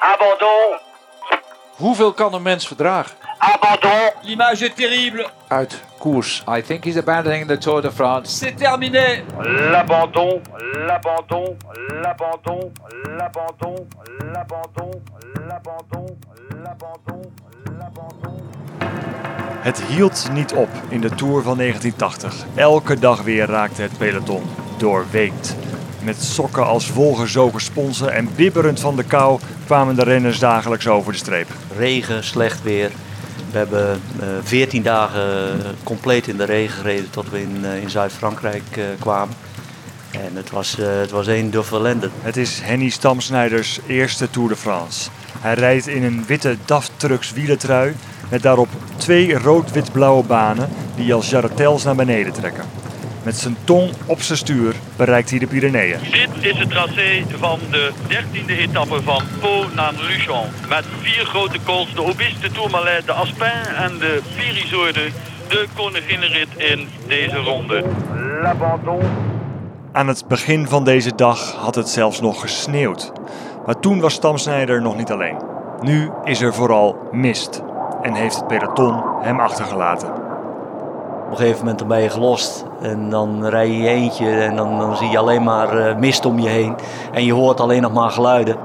Abandon. Hoeveel kan een mens verdragen? Abandon. L'image est terrible. Uit koers. I think he's abandoning the Tour de France. C'est terminé. L'abandon. L'abandon. L'abandon. L'abandon. L'abandon. L'abandon. L'abandon. L'abandon. Het hield niet op in de Tour van 1980. Elke dag weer raakte het peloton doorweekt. Met sokken als volgezogen sponsen en bibberend van de kou kwamen de renners dagelijks over de streep. Regen, slecht weer. We hebben 14 dagen compleet in de regen gereden tot we in Zuid-Frankrijk kwamen. En het was één duffe ellende. Het is Henny Stamsnijders eerste Tour de France. Hij rijdt in een witte DAF Trucks wielertrui met daarop 2 rood-wit-blauwe banen die als jarretels naar beneden trekken. Met zijn tong op zijn stuur bereikt hij de Pyreneeën. Dit is het tracé van de 13e etappe van Pau naar Luchon. Met 4 grote cols, de Aubisque, de Tourmalet, de Aspin en de Pyrisourde. De koninginnenrit in deze ronde. L'abandon. Aan het begin van deze dag had het zelfs nog gesneeuwd. Maar toen was Stamsnijder nog niet alleen. Nu is er vooral mist en heeft het peloton hem achtergelaten. Op een gegeven moment dan ben je gelost en dan rij je eentje en dan zie je alleen maar mist om je heen. En je hoort alleen nog maar geluiden.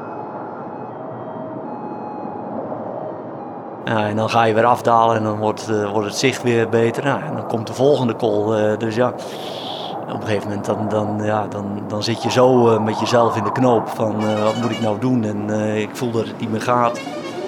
Ja, en dan ga je weer afdalen en dan wordt het zicht weer beter. Nou, en dan komt de volgende call. Dus ja, op een gegeven moment dan zit je zo met jezelf in de knoop van wat moet ik nou doen? En ik voel dat het niet meer gaat.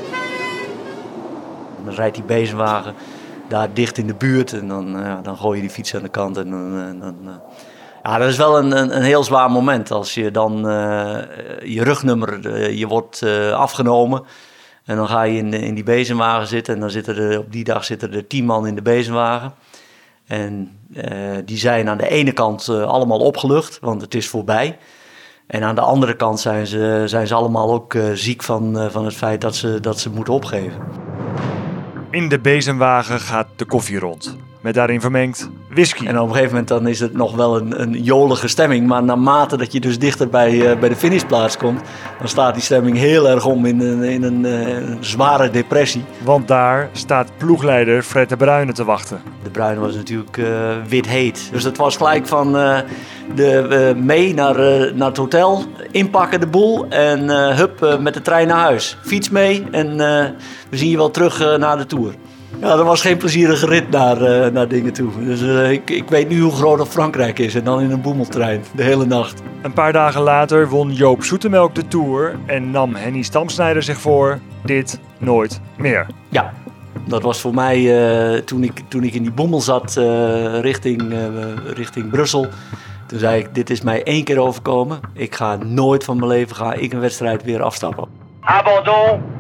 Dan rijdt die bezemwagen daar dicht in de buurt en dan gooi je die fiets aan de kant. Ja, dat is wel een heel zwaar moment als je dan je rugnummer je wordt afgenomen. En dan ga je in die bezemwagen zitten en dan op die dag zitten er 10 man in de bezemwagen. En die zijn aan de ene kant allemaal opgelucht, want het is voorbij. En aan de andere kant zijn ze allemaal ook ziek van het feit dat ze moeten opgeven. In de bezemwagen gaat de koffie rond. Met daarin vermengd whisky. En op een gegeven moment dan is het nog wel een jolige stemming. Maar naarmate dat je dus dichter bij de finishplaats komt, dan staat die stemming heel erg om in een zware depressie. Want daar staat ploegleider Fred de Bruyne te wachten. De Bruyne was natuurlijk wit heet. Dus het was gelijk van mee naar het hotel, inpakken de boel en hup met de trein naar huis. Fiets mee en we zien je wel terug naar de Tour. Ja, dat was geen plezierige rit naar dingen toe. Dus ik weet nu hoe groot Frankrijk is en dan in een boemeltrein de hele nacht. Een paar dagen later won Joop Zoetemelk de Tour en nam Henny Stamsnijder zich voor dit nooit meer. Ja, dat was voor mij toen ik in die boemel zat richting Brussel. Toen zei ik, dit is mij 1 keer overkomen. Ik ga nooit van mijn leven een wedstrijd weer afstappen. Abandon.